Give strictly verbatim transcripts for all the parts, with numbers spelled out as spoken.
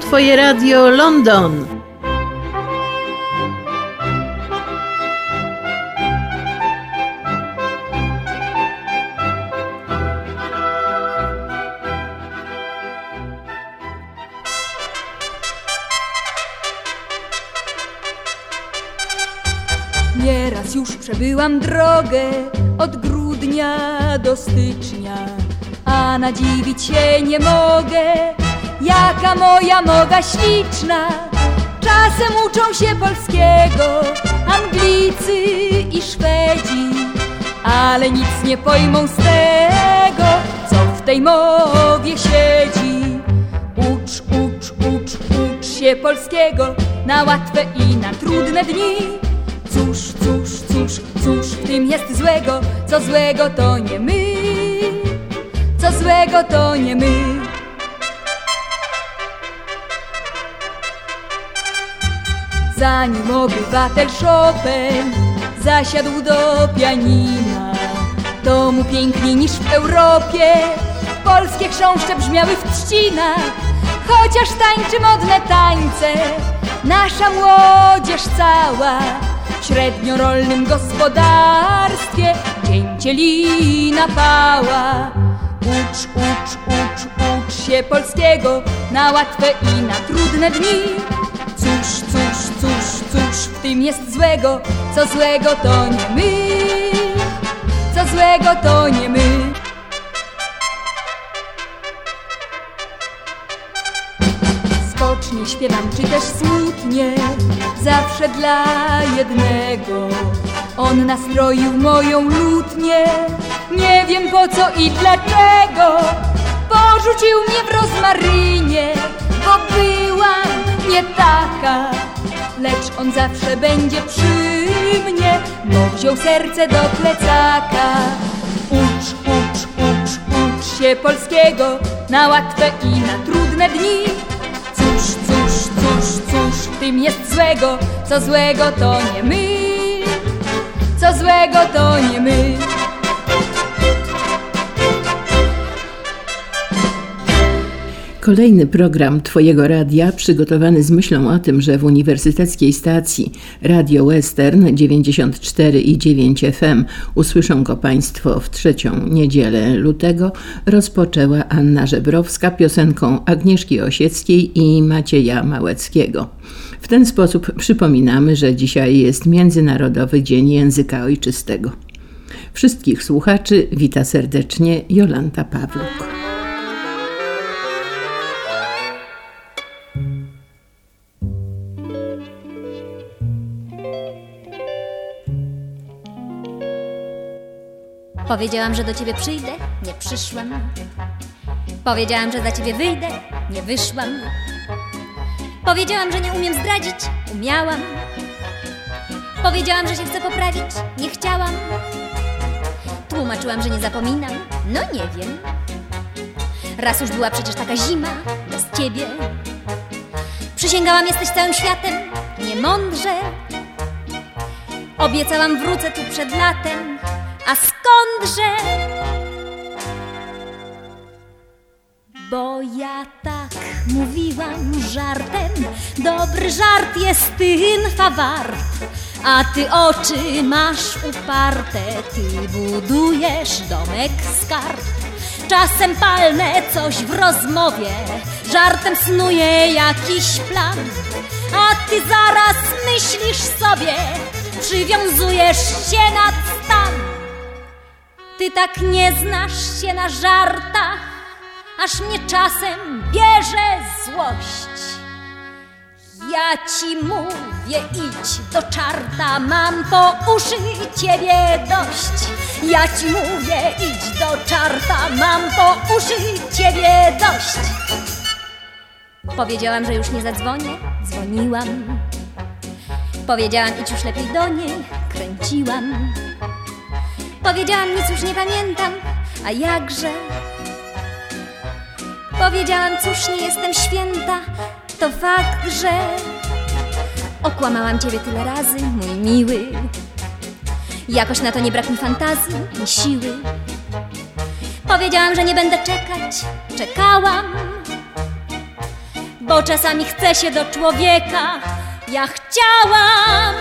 Twoje Radio London. Nieraz już przebyłam drogę od grudnia do stycznia, a nadziwić się nie mogę, jaka moja moga śliczna. Czasem uczą się polskiego Anglicy i Szwedzi, ale nic nie pojmą z tego, co w tej mowie siedzi. Ucz, ucz, ucz, ucz się polskiego na łatwe i na trudne dni. Cóż, cóż, cóż, cóż w tym jest złego, co złego to nie my, co złego to nie my. Zanim obywatel Chopin zasiadł do pianina, to mu piękniej niż w Europie polskie chrząszcze brzmiały w trzcinach. Chociaż tańczy modne tańce nasza młodzież cała, w średniorolnym gospodarstwie dzięcielina pała. Ucz, ucz, ucz, ucz się polskiego na łatwe i na trudne dni. Cóż, cóż, cóż, cóż w tym jest złego, co złego to nie my, co złego to nie my. Skocznie śpiewam, czy też smutnie, zawsze dla jednego. On nastroił moją lutnię, nie wiem po co i dlaczego. Porzucił mnie w rozmarynie, bo byłam nie taka, lecz on zawsze będzie przy mnie, bo wziął serce do plecaka. Ucz, ucz, ucz, ucz się polskiego na łatwe i na trudne dni. Cóż, cóż, cóż, cóż w tym jest złego, co złego to nie my, co złego to nie my. Kolejny program Twojego radia, przygotowany z myślą o tym, że w uniwersyteckiej stacji Radio Western dziewięćdziesiąt cztery i dziewięć F M usłyszą go Państwo w trzecią niedzielę lutego, rozpoczęła Anna Żebrowska piosenką Agnieszki Osieckiej i Macieja Małeckiego. W ten sposób przypominamy, że dzisiaj jest Międzynarodowy Dzień Języka Ojczystego. Wszystkich słuchaczy wita serdecznie Jolanta Pawluk. Powiedziałam, że do ciebie przyjdę, nie przyszłam. Powiedziałam, że za ciebie wyjdę, nie wyszłam. Powiedziałam, że nie umiem zdradzić, umiałam. Powiedziałam, że się chcę poprawić, nie chciałam. Tłumaczyłam, że nie zapominam, no nie wiem. Raz już była przecież taka zima, bez ciebie. Przysięgałam, jesteś całym światem, niemądrze. Obiecałam, wrócę tu przed latem, a skądże? Bo ja tak mówiłam żartem, dobry żart jest tynfa wart. A ty oczy masz uparte, ty budujesz domek z kart. Czasem palnę coś w rozmowie, żartem snuję jakiś plan. A ty zaraz myślisz sobie, przywiązujesz się nad stan. Ty tak nie znasz się na żartach, aż mnie czasem bierze złość. Ja ci mówię, idź do czarta, mam po uszy ciebie dość. Ja ci mówię, idź do czarta, mam po uszy ciebie dość. Powiedziałam, że już nie zadzwonię, dzwoniłam. Powiedziałam, idź już lepiej do niej, kręciłam. Powiedziałam, nic już nie pamiętam, a jakże. Powiedziałam, cóż, nie jestem święta, to fakt, że okłamałam ciebie tyle razy, mój miły. Jakoś na to nie brak mi fantazji, ni siły. Powiedziałam, że nie będę czekać, czekałam. bo czasami chce się do człowieka. Ja chciałam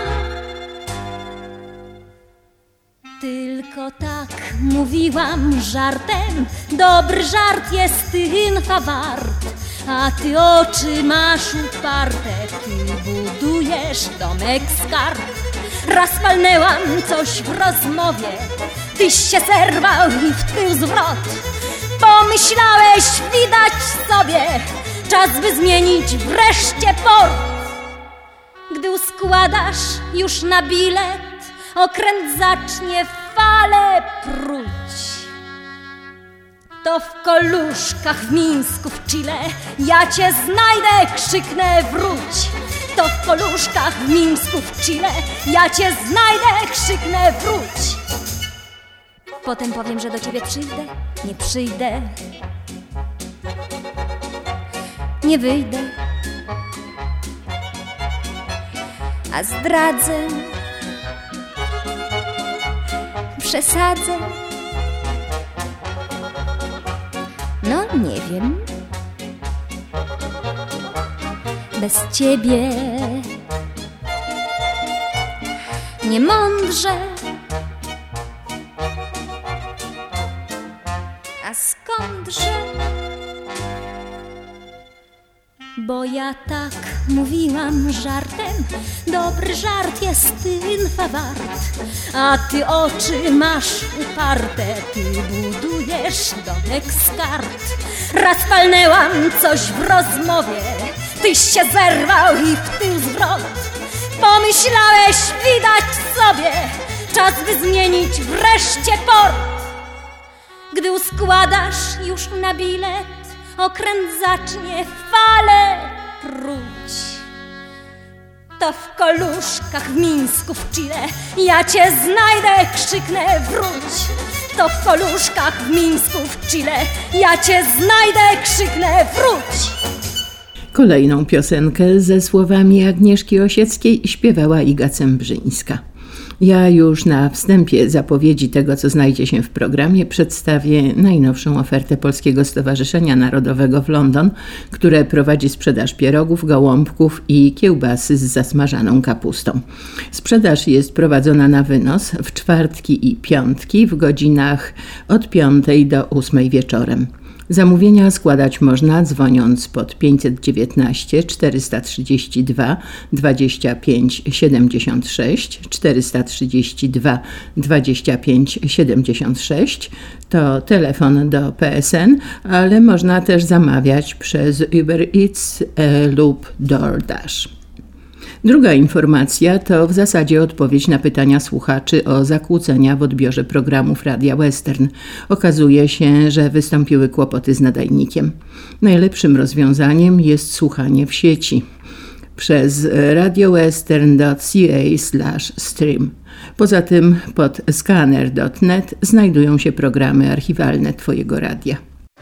tylko tak, mówiłam żartem. Dobry żart jest tynfa wart, a ty oczy masz uparte. Ty budujesz domek z kart. Raz palnęłam coś w rozmowie, tyś się zerwał i w tył zwrot. Pomyślałeś, widać sobie, czas by zmienić wreszcie port. Gdy uskładasz już na bilet, okręt zacznie fale pruć. To w Koluszkach, w Mińsku, w Chile ja cię znajdę, krzyknę wróć. To w Koluszkach, w Mińsku, w Chile ja cię znajdę, krzyknę wróć. Potem powiem, że do ciebie przyjdę, nie przyjdę, nie wyjdę, a zdradzę, przesadzę. No nie wiem, bez ciebie niemądrze. A skądże? Bo ja tak mówiłam żartem. Dobry żart jest tynfa wart, a ty oczy masz uparte. Ty budujesz domek z kart. Raz palnęłam coś w rozmowie, tyś się zerwał i w tył zwrot. Pomyślałeś, widać sobie, czas by zmienić wreszcie port. Gdy uskładasz już na bilet, okręt zacznie fale pruć. To w Koluszkach, w Mińsku, w Chile ja cię znajdę, krzyknę wróć. To w Koluszkach, w Mińsku, w Chile ja cię znajdę, krzyknę wróć. Kolejną piosenkę ze słowami Agnieszki Osieckiej śpiewała Iga Cembrzyńska. Ja już na wstępie zapowiedzi tego, co znajdzie się w programie, przedstawię najnowszą ofertę Polskiego Stowarzyszenia Narodowego w London, które prowadzi sprzedaż pierogów, gołąbków i kiełbasy z zasmażaną kapustą. Sprzedaż jest prowadzona na wynos w czwartki i piątki w godzinach od piątej do ósmej wieczorem. Zamówienia składać można dzwoniąc pod pięćset dziewiętnaście czterysta trzydzieści dwa dwadzieścia pięć siedemdziesiąt sześć, czterysta trzydzieści dwa dwadzieścia pięć siedemdziesiąt sześć. To telefon do P S N, ale można też zamawiać przez Uber Eats lub DoorDash. Druga informacja to w zasadzie odpowiedź na pytania słuchaczy o zakłócenia w odbiorze programów Radia Western. Okazuje się, że wystąpiły kłopoty z nadajnikiem. Najlepszym rozwiązaniem jest słuchanie w sieci przez radiowestern kropka c a slash stream. Poza tym pod scanner kropka net znajdują się programy archiwalne Twojego radia.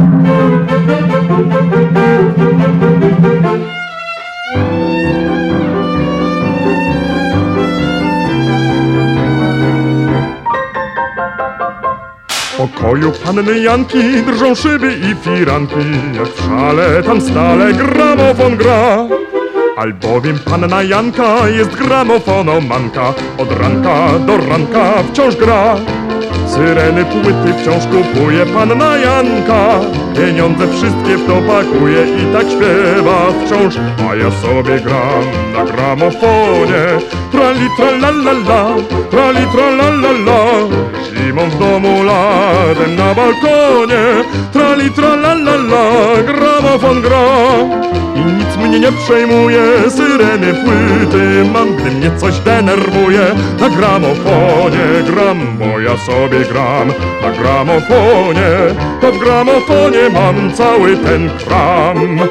W pokoju panny Janki drżą szyby i firanki, jak w szale tam stale gramofon gra. Albowiem panna Janka jest gramofonomanka, od ranka do ranka wciąż gra. Syreny płyty wciąż kupuje panna Janka, pieniądze wszystkie w to pakuje i tak śpiewa wciąż. A ja sobie gram na gramofonie, trali tralalala, trali tralalala. Zimą w domu, latem na balkonie, trali tralalala, gramofon gra. I nic mnie nie przejmuje, syreny płyty mam, gdy mnie coś denerwuje. Na gramofonie gram, bo ja sobie gram. Na gramofonie, to w gramofonie mam cały ten kram.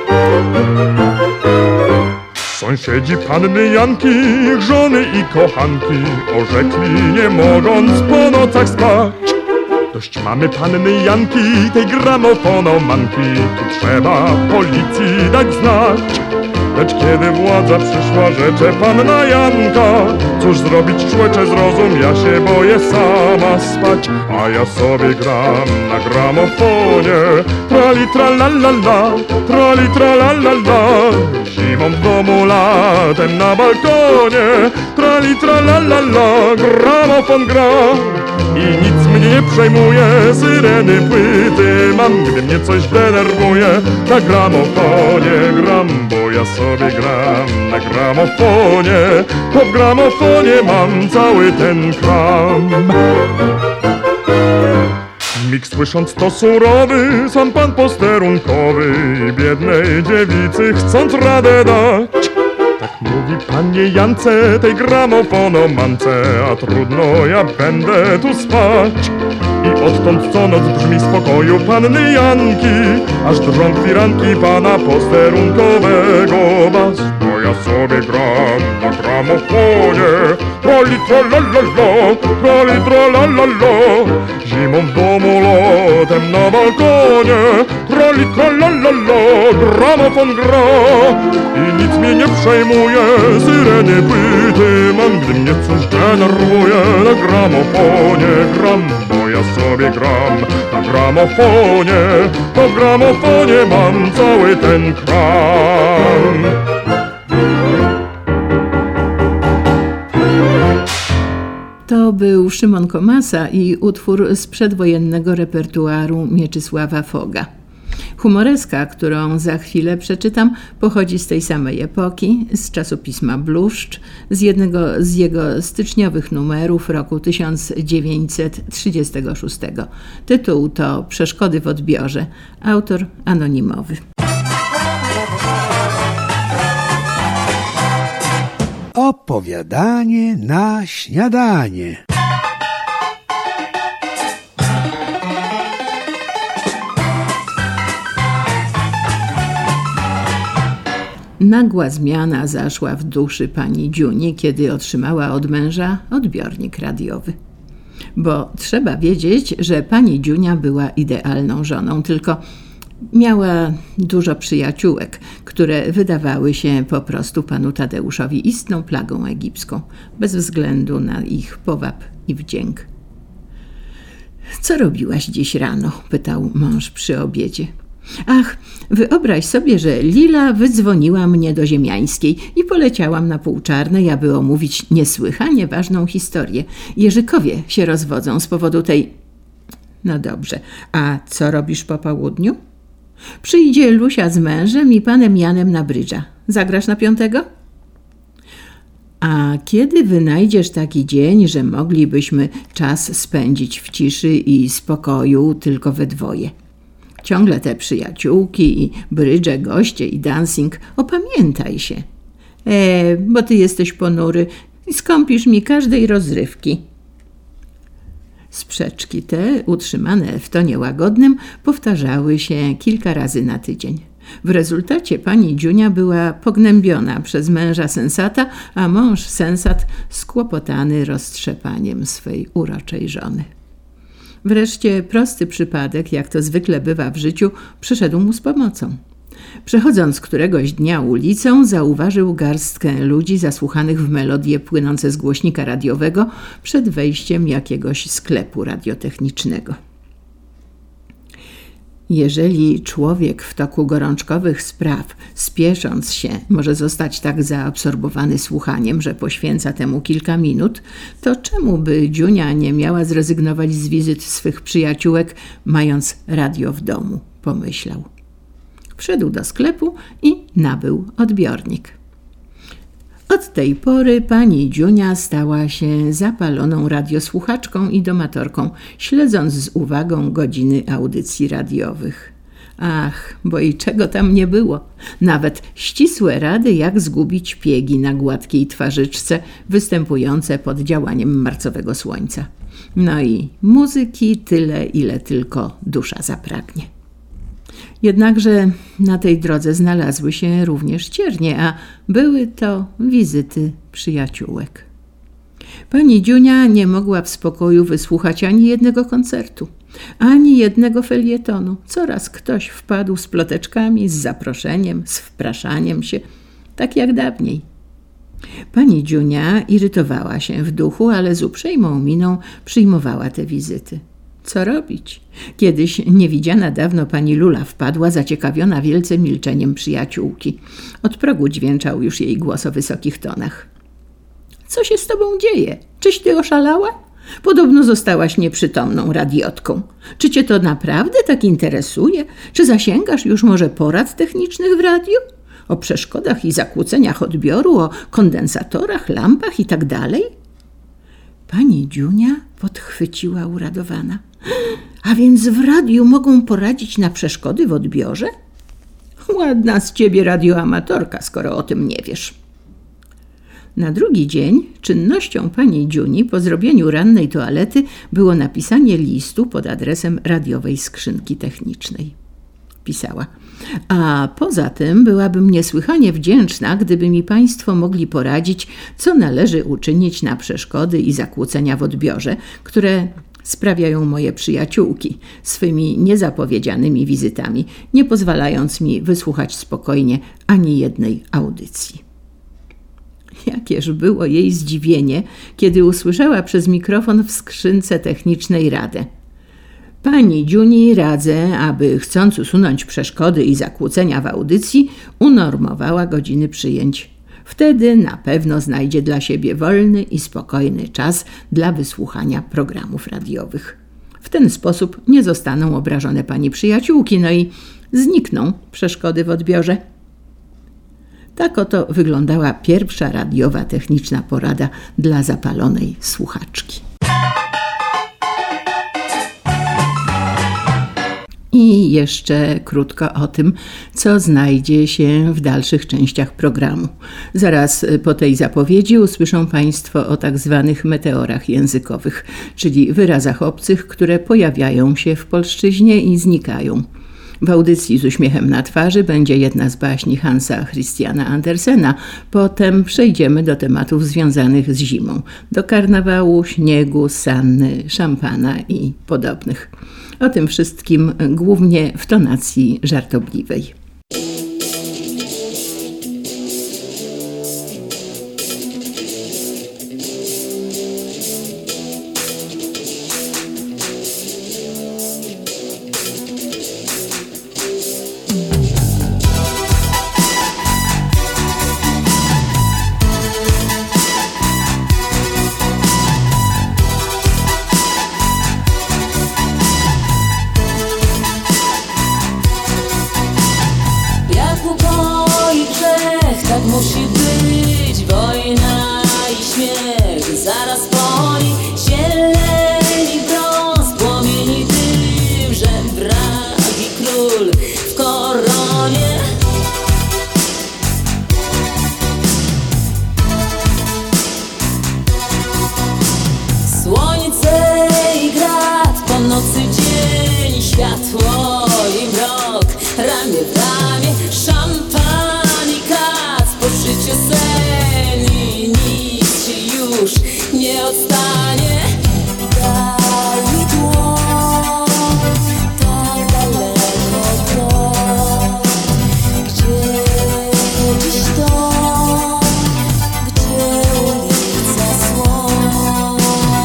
Sąsiedzi panny Janki, żony i kochanki orzekli, nie mogąc po nocach spać. Dość mamy panny Janki, tej gramofonomanki, tu trzeba policji dać znać. Lecz kiedy władza przyszła, rzecze panna Janka, cóż zrobić, człecze, zrozum, ja się boję sama spać, a ja sobie gram na gramofonie. Trali tralalala, trali tralalala, zimą w domu, latem na balkonie. Trali tralalala, gramofon gra i nic mnie nie przejmuje. Syreny płyty mam, gdy mnie coś denerwuje. Na gramofonie gram, bo ja sobie gram na gramofonie. To w gramofonie mam cały ten kram. Mig słysząc to surowy, sam pan posterunkowy, biednej dziewicy chcąc radę dać. Tak mówi panie Jance, tej gramofonomance, a trudno, ja będę tu spać. I odtąd co noc brzmi spokoju panny Janki, aż drżą firanki pana posterunkowego bas. Bo ja sobie gram na gramofonie. Trali tralalala, trali tralalala, zimą w domu, latem na balkonie. Trali tralalala, gramofon gra i nic mnie nie przejmuje. Syreny płyty mam, gdy mnie coś denerwuje. Na gramofonie gram, bo ja sobie gram na gramofonie. To w gramofonie mam cały ten kram. To był Szymon Komasa i utwór z przedwojennego repertuaru Mieczysława Foga. Humoreska, którą za chwilę przeczytam, pochodzi z tej samej epoki, z czasopisma Bluszcz, z jednego z jego styczniowych numerów roku tysiąc dziewięćset trzydziestego szóstego. Tytuł to Przeszkody w odbiorze. Autor anonimowy. Opowiadanie na śniadanie. Nagła zmiana zaszła w duszy pani Dziuni, kiedy otrzymała od męża odbiornik radiowy. Bo trzeba wiedzieć, że pani Dziunia była idealną żoną, tylko miała dużo przyjaciółek, które wydawały się po prostu panu Tadeuszowi istną plagą egipską, bez względu na ich powab i wdzięk. Co robiłaś dziś rano? Pytał mąż przy obiedzie. Ach, wyobraź sobie, że Lila wydzwoniła mnie do Ziemiańskiej i poleciałam na Półczarnej, aby omówić niesłychanie ważną historię. Jerzykowie się rozwodzą z powodu tej... No dobrze, a co robisz po południu? Przyjdzie Lusia z mężem i panem Janem na brydża. Zagrasz na piątego? A kiedy wynajdziesz taki dzień, że moglibyśmy czas spędzić w ciszy i spokoju tylko we dwoje? Ciągle te przyjaciółki i brydże, goście i dancing. Opamiętaj się. E, bo ty jesteś ponury i skąpisz mi każdej rozrywki. Sprzeczki te, utrzymane w tonie łagodnym, powtarzały się kilka razy na tydzień. W rezultacie pani Dziunia była pognębiona przez męża sensata, a mąż sensat skłopotany roztrzepaniem swej uroczej żony. Wreszcie prosty przypadek, jak to zwykle bywa w życiu, przyszedł mu z pomocą. Przechodząc któregoś dnia ulicą, zauważył garstkę ludzi zasłuchanych w melodie płynące z głośnika radiowego przed wejściem jakiegoś sklepu radiotechnicznego. Jeżeli człowiek w toku gorączkowych spraw, spiesząc się, może zostać tak zaabsorbowany słuchaniem, że poświęca temu kilka minut, to czemu by Dziunia nie miała zrezygnować z wizyt swych przyjaciółek, mając radio w domu, pomyślał. Wszedł do sklepu i nabył odbiornik. Od tej pory pani Dziunia stała się zapaloną radiosłuchaczką i domatorką, śledząc z uwagą godziny audycji radiowych. Ach, bo i czego tam nie było. Nawet ścisłe rady, jak zgubić piegi na gładkiej twarzyczce występujące pod działaniem marcowego słońca. No i muzyki tyle, ile tylko dusza zapragnie. Jednakże na tej drodze znalazły się również ciernie, a były to wizyty przyjaciółek. Pani Dziunia nie mogła w spokoju wysłuchać ani jednego koncertu, ani jednego felietonu. Coraz ktoś wpadł z ploteczkami, z zaproszeniem, z wpraszaniem się. tak jak dawniej. Pani Dziunia irytowała się w duchu, ale z uprzejmą miną przyjmowała te wizyty. Co robić? Kiedyś niewidziana dawno pani Lula wpadła, zaciekawiona wielce milczeniem przyjaciółki. Od progu dźwięczał już jej głos o wysokich tonach. Co się z tobą dzieje? Czyś ty oszalała? Podobno zostałaś nieprzytomną radiotką. Czy cię to naprawdę tak interesuje? Czy zasięgasz już może porad technicznych w radiu? O przeszkodach i zakłóceniach odbioru, o kondensatorach, lampach i tak dalej? Pani Dziunia podchwyciła uradowana. A więc w radiu mogą poradzić na przeszkody w odbiorze? Ładna z ciebie radioamatorka, skoro o tym nie wiesz. Na drugi dzień czynnością pani Dziuni po zrobieniu rannej toalety było napisanie listu pod adresem radiowej skrzynki technicznej. Pisała: a poza tym byłabym niesłychanie wdzięczna, gdyby mi państwo mogli poradzić, co należy uczynić na przeszkody i zakłócenia w odbiorze, które sprawiają moje przyjaciółki swymi niezapowiedzianymi wizytami, nie pozwalając mi wysłuchać spokojnie ani jednej audycji. Jakież było jej zdziwienie, kiedy usłyszała przez mikrofon w skrzynce technicznej radę. Pani Dziuni radzę, aby chcąc usunąć przeszkody i zakłócenia w audycji, unormowała godziny przyjęć. Wtedy na pewno znajdzie dla siebie wolny i spokojny czas dla wysłuchania programów radiowych. W ten sposób nie zostaną obrażone pani przyjaciółki, no i znikną przeszkody w odbiorze. Tak oto wyglądała pierwsza radiowa techniczna porada dla zapalonej słuchaczki. I jeszcze krótko o tym, co znajdzie się w dalszych częściach programu. Zaraz po tej zapowiedzi usłyszą państwo o tak zwanych meteorach językowych, czyli wyrazach obcych, które pojawiają się w polszczyźnie i znikają. W audycji z uśmiechem na twarzy będzie jedna z baśni Hansa Christiana Andersena. Potem przejdziemy do tematów związanych z zimą, do karnawału, śniegu, sanny, szampana i podobnych. O tym wszystkim głównie w tonacji żartobliwej. Musi być wojna i śmiech, zaraz po niej zieleni brąz, płomieni dym, żebrak i król w koronie. Słońce i grad, po nocy dzień, światło i mrok, ramię w ramię, szampan. W życiu sen i nic się już nie odstanie. Daj mi dłoń, tak daleko to, gdzie dziś dom, gdzie ulica słon.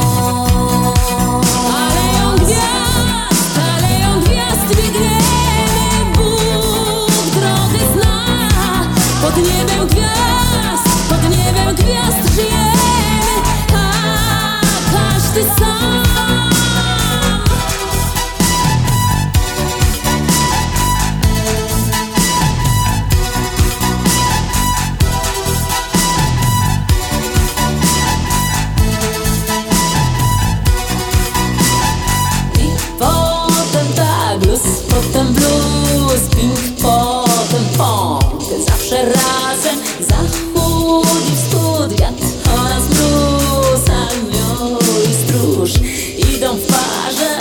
Aleją gwiazd, aleją gwiazd biegniemy, Bóg drogę zna. Pod niebem gwiazd, pod niebem gwiazd żyjemy, a każdy sam. I potem tak, luz, potem blues, pink, potem punk, zawsze razem, zachód i wschód, wiatr oraz mróz, anioł i stróż idą w parze.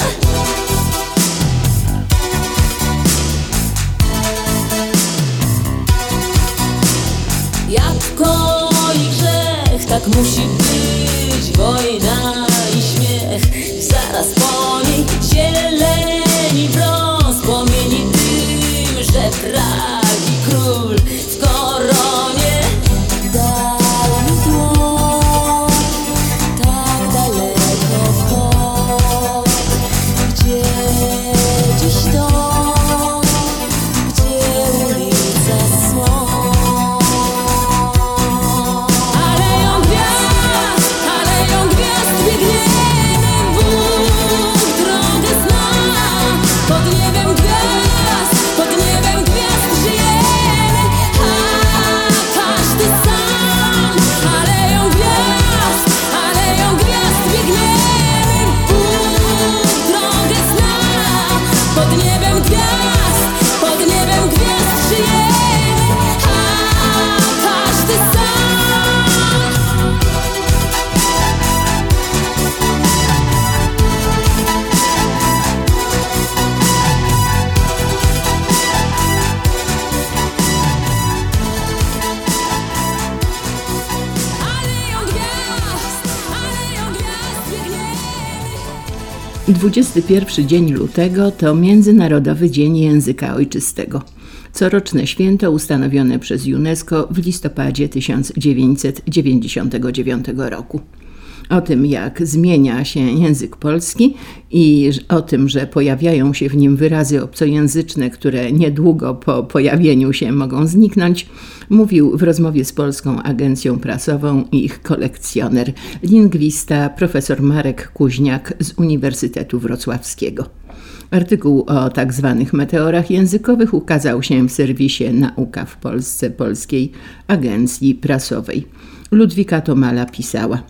Jabłko i grzech, tak musi być, wojna i śmiech, zaraz po niej zieleni brąz, płomieni dym, żebrak i król w koronie. dwudziesty pierwszy dzień lutego to Międzynarodowy Dzień Języka Ojczystego. Coroczne święto ustanowione przez UNESCO w listopadzie tysiąc dziewięćset dziewięćdziesiątego dziewiątego roku. O tym, jak zmienia się język polski i o tym, że pojawiają się w nim wyrazy obcojęzyczne, które niedługo po pojawieniu się mogą zniknąć, mówił w rozmowie z Polską Agencją Prasową ich kolekcjoner, lingwista profesor Marek Kuźniak z Uniwersytetu Wrocławskiego. Artykuł o tak zwanych meteorach językowych ukazał się w serwisie Nauka w Polsce Polskiej Agencji Prasowej. Ludwika Tomala pisała: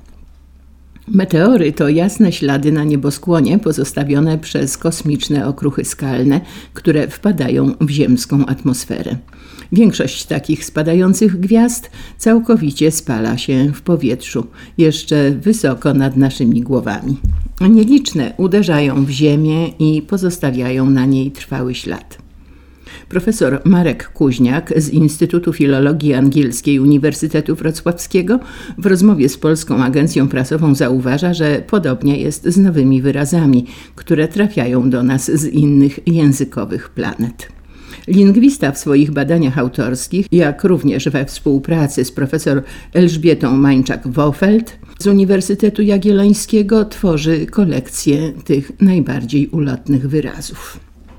meteory to jasne ślady na nieboskłonie pozostawione przez kosmiczne okruchy skalne, które wpadają w ziemską atmosferę. Większość takich spadających gwiazd całkowicie spala się w powietrzu, jeszcze wysoko nad naszymi głowami. Nieliczne uderzają w ziemię i pozostawiają na niej trwały ślad. Profesor Marek Kuźniak z Instytutu Filologii Angielskiej Uniwersytetu Wrocławskiego w rozmowie z Polską Agencją Prasową zauważa, że podobnie jest z nowymi wyrazami, które trafiają do nas z innych językowych planet. Lingwista w swoich badaniach autorskich, jak również we współpracy z profesor Elżbietą Mańczak-Wofeld z Uniwersytetu Jagiellońskiego tworzy kolekcję tych najbardziej ulotnych wyrazów.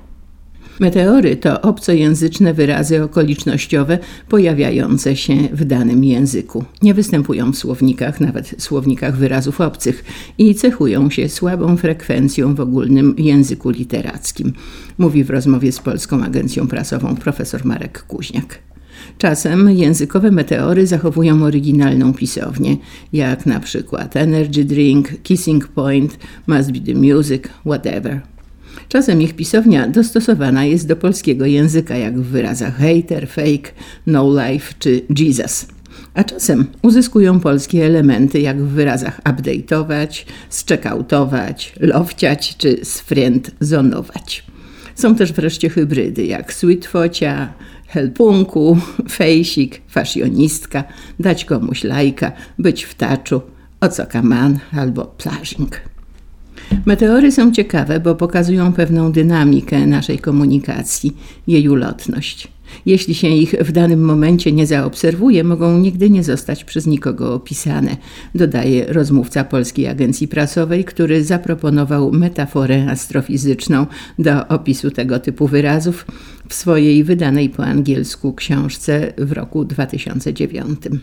Meteory to obcojęzyczne wyrazy okolicznościowe pojawiające się w danym języku. Nie występują w słownikach, nawet słownikach wyrazów obcych i cechują się słabą frekwencją w ogólnym języku literackim, mówi w rozmowie z Polską Agencją Prasową profesor Marek Kuźniak. Czasem językowe meteory zachowują oryginalną pisownię, jak na przykład energy drink, kissing point, must be the music, whatever. Czasem ich pisownia dostosowana jest do polskiego języka, jak w wyrazach hater, fake, no life czy Jesus. A czasem uzyskują polskie elementy, jak w wyrazach update'ować, zcheckoutować, lowciać czy sfriendzonować. Są też wreszcie hybrydy, jak sweetfocia, helpunku, fejsik, fasjonistka, dać komuś lajka, być w taczu, ocokaman albo plażing. Meteory są ciekawe, bo pokazują pewną dynamikę naszej komunikacji, jej ulotność. Jeśli się ich w danym momencie nie zaobserwuje, mogą nigdy nie zostać przez nikogo opisane, dodaje rozmówca Polskiej Agencji Prasowej, który zaproponował metaforę astrofizyczną do opisu tego typu wyrazów w swojej wydanej po angielsku książce w roku dwa tysiące dziewiątym.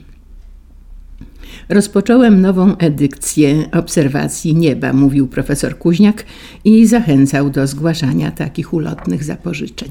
Rozpocząłem nową edycję obserwacji nieba, mówił profesor Kuźniak i zachęcał do zgłaszania takich ulotnych zapożyczeń.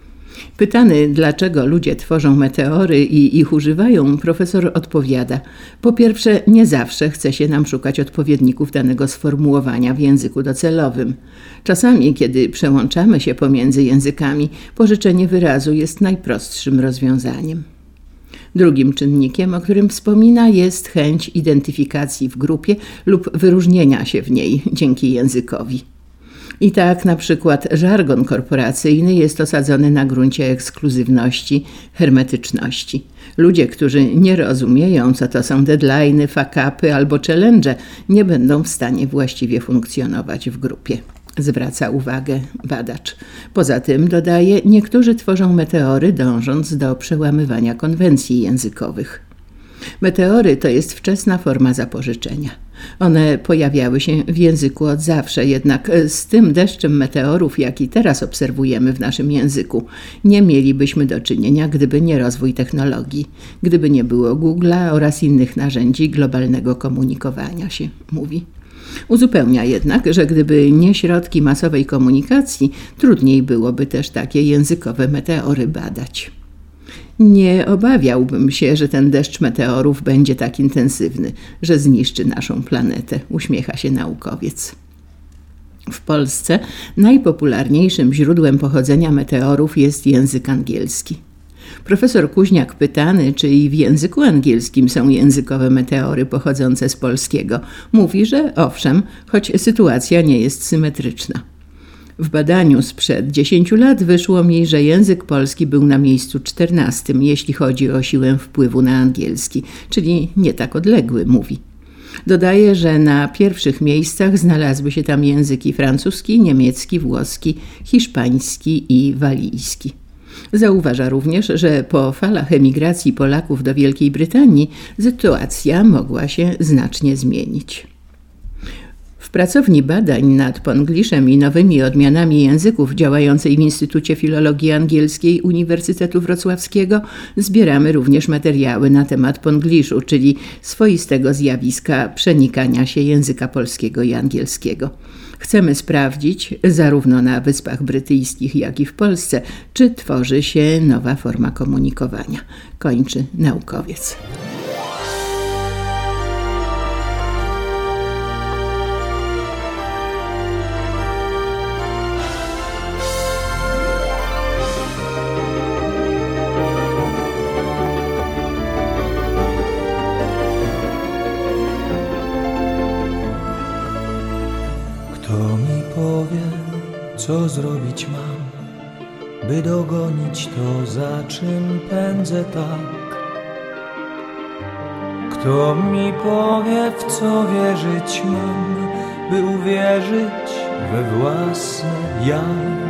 Pytany, dlaczego ludzie tworzą meteory i ich używają, profesor odpowiada: po pierwsze, nie zawsze chce się nam szukać odpowiedników danego sformułowania w języku docelowym. Czasami, kiedy przełączamy się pomiędzy językami, pożyczenie wyrazu jest najprostszym rozwiązaniem. Drugim czynnikiem, o którym wspomina, jest chęć identyfikacji w grupie lub wyróżnienia się w niej dzięki językowi. I tak na przykład żargon korporacyjny jest osadzony na gruncie ekskluzywności, hermetyczności. Ludzie, którzy nie rozumieją, co to są deadline'y, fuck-upy albo challenge, nie będą w stanie właściwie funkcjonować w grupie. Zwraca uwagę badacz. Poza tym, dodaje, niektórzy tworzą meteory, dążąc do przełamywania konwencji językowych. Meteory to jest wczesna forma zapożyczenia. One pojawiały się w języku od zawsze, jednak z tym deszczem meteorów, jaki teraz obserwujemy w naszym języku, nie mielibyśmy do czynienia, gdyby nie rozwój technologii, gdyby nie było Google'a oraz innych narzędzi globalnego komunikowania się, mówi. Uzupełnia jednak, że gdyby nie środki masowej komunikacji, trudniej byłoby też takie językowe meteory badać. Nie obawiałbym się, że ten deszcz meteorów będzie tak intensywny, że zniszczy naszą planetę, uśmiecha się naukowiec. W Polsce najpopularniejszym źródłem pochodzenia meteorów jest język angielski. Profesor Kuźniak pytany, czy i w języku angielskim są językowe meteory pochodzące z polskiego, mówi, że owszem, choć sytuacja nie jest symetryczna. W badaniu sprzed dziesięciu lat wyszło mi, że język polski był na miejscu czternastym, jeśli chodzi o siłę wpływu na angielski, czyli nie tak odległy, mówi. Dodaje, że na pierwszych miejscach znalazły się tam języki francuski, niemiecki, włoski, hiszpański i walijski. Zauważa również, że po falach emigracji Polaków do Wielkiej Brytanii sytuacja mogła się znacznie zmienić. W pracowni badań nad pongliszem i nowymi odmianami języków działającej w Instytucie Filologii Angielskiej Uniwersytetu Wrocławskiego zbieramy również materiały na temat pongliszu, czyli swoistego zjawiska przenikania się języka polskiego i angielskiego. Chcemy sprawdzić, zarówno na Wyspach Brytyjskich, jak i w Polsce, czy tworzy się nowa forma komunikowania. Kończy naukowiec. Kto mi powie, co zrobić mam, by dogonić to, za czym pędzę tak? Kto mi powie, w co wierzyć mam, by uwierzyć we własne ja?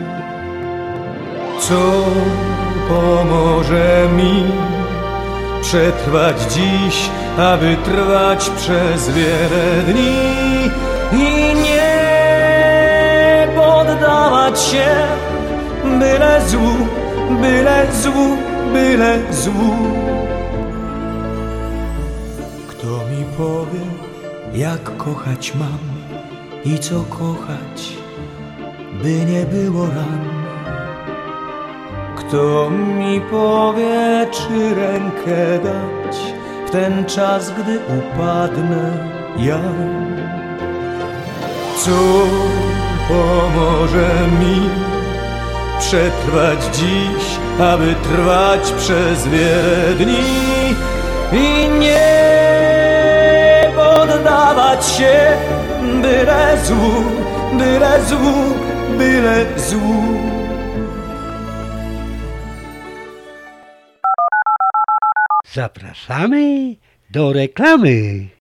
Co pomoże mi przetrwać dziś, aby trwać przez wiele dni i nie poddawać się byle złu, byle złu, byle złu. Kto mi powie, jak kochać mam i co kochać, by nie było ran? Kto mi powie, czy rękę dać w ten czas, gdy upadnę ja? Co pomoże mi przetrwać dziś, aby trwać przez wiele dni i nie poddawać się byle złu, byle złu, byle złu. Zapraszamy do reklamy.